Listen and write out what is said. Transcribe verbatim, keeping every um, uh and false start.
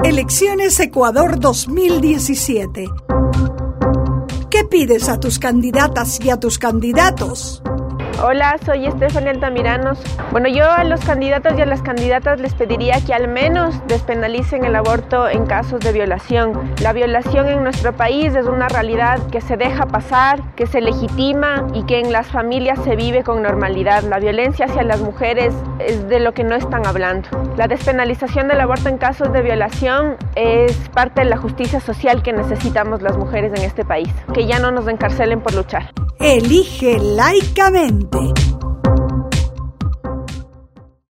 Elecciones Ecuador dos mil diecisiete. ¿Qué pides a tus candidatas y a tus candidatos? Hola, soy Estefania Altamiranos. Bueno, yo a los candidatos y a las candidatas les pediría que al menos despenalicen el aborto en casos de violación. La violación en nuestro país es una realidad que se deja pasar, que se legitima y que en las familias se vive con normalidad. La violencia hacia las mujeres es de lo que no están hablando. La despenalización del aborto en casos de violación es parte de la justicia social que necesitamos las mujeres en este país. Que ya no nos encarcelen por luchar. Elige laicamente.